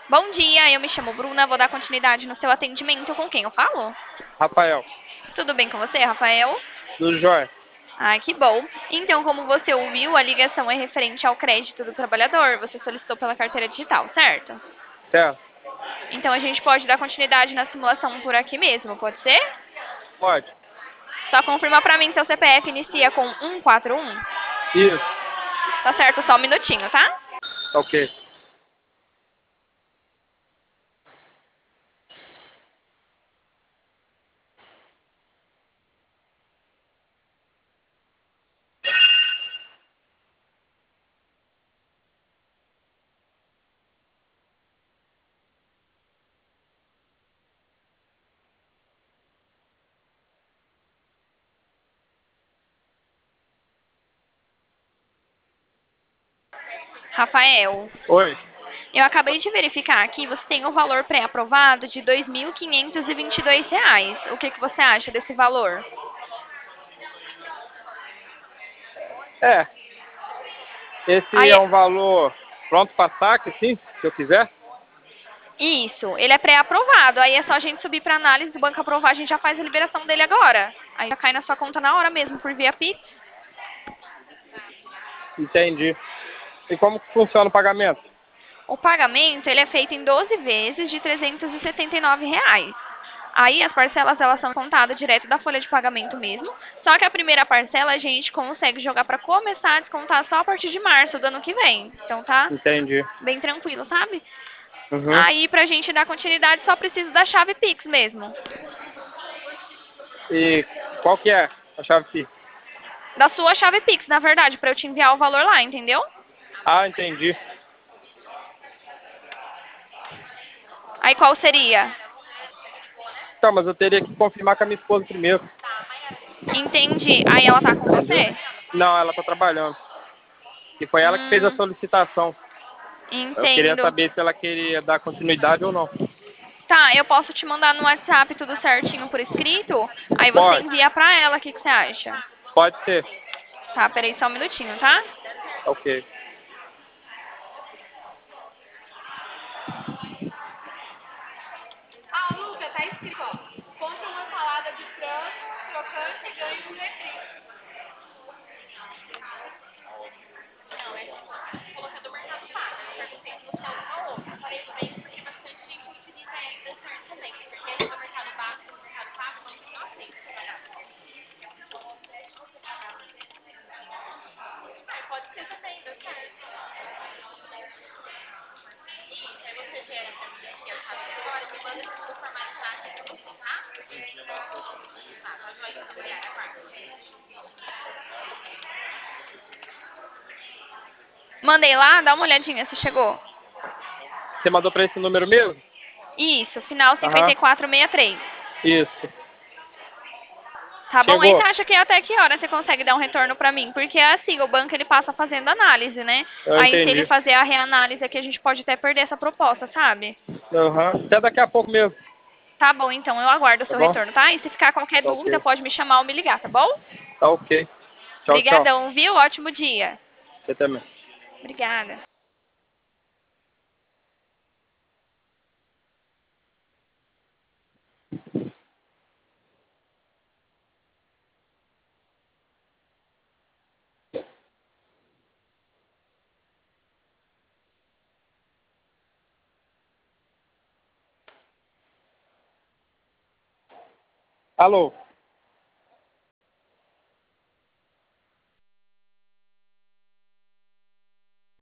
Bom dia, eu me chamo Bruna, vou dar continuidade no seu atendimento. Com quem eu falo? Rafael, Tudo bem com você, Rafael? do Jóia. Ah, que bom. Então, como você ouviu, a ligação é referente ao crédito do trabalhador. Você solicitou pela carteira digital, certo? Certo? Então, a gente pode dar continuidade na simulação por aqui mesmo, pode ser? Pode. Só confirma pra mim, seu CPF inicia com 141. Isso. Tá certo, só um minutinho, tá? Ok. Rafael, Oi. eu acabei de verificar aqui, você tem o valor pré-aprovado de R$ 2.522. O que que você acha desse valor? É, esse é Aí, um valor pronto para saque, sim, se eu quiser? isso, ele é pré-aprovado. Aí é só a gente subir para análise do banco aprovar, a gente já faz a liberação dele agora. Aí já cai na sua conta na hora mesmo, por via Pix. Entendi. E como que funciona o pagamento? O pagamento, ele é feito em 12 vezes de R$ 379. Aí as parcelas, elas são contadas direto da folha de pagamento mesmo. Só que a primeira parcela a gente consegue jogar para começar a descontar só a partir de março do ano que vem. Então tá Entendi. bem tranquilo, sabe? Uhum. Aí pra gente dar continuidade só preciso da chave Pix mesmo. E qual que é a chave Pix? Da sua chave Pix, na verdade, para eu te enviar o valor lá, entendeu? Ah, entendi. Aí qual seria? Tá, mas eu teria que confirmar com a minha esposa primeiro, Entendi. Aí ela tá com entendeu? você? Não, ela tá trabalhando. E foi ela que fez a Hum, solicitação. Eu queria entendo. saber se ela queria dar continuidade ou não. Tá, eu posso te mandar no WhatsApp tudo certinho por escrito? Aí você Pode, envia pra ela, o que que você acha? pode ser. Tá, peraí só um minutinho, tá? Ok. Ah, Luca, tá escrito, ó. Compra uma salada de frango, crocante e ganha um refri. Não, é tipo, colocar do Mercado Pago. Eu perguntei se você tem alguma outra. Falei pra isso porque bastante gente utiliza ainda esse também. Porque esse do Mercado Pago não aceita trabalhar. Aí pode ser também, dá certo. Isso, aí você gera pra mim aqui a chave agora e me manda que eu vou formalizar aqui pra você, tá? Tá, tá joinha, mulher, aguarde. Mandei lá, dá uma olhadinha se chegou. Você mandou para esse número mesmo? Isso, final Aham, 5463. isso. Tá bom? Aí você Chegou? acha que até que hora você consegue dar um retorno pra mim? Porque é assim, o banco ele passa fazendo análise, né? Eu Aí se ele entendi. fazer a reanálise aqui, a gente pode até perder essa proposta, sabe? Aham. Até daqui a pouco mesmo, Tá bom, então eu aguardo o tá seu bom? retorno, tá? E se ficar qualquer Tá dúvida, ok. pode me chamar ou me ligar, tá bom? Tá ok. Tchau, tchau. Obrigadão, viu? Ótimo dia. Você também. Obrigada. Alô?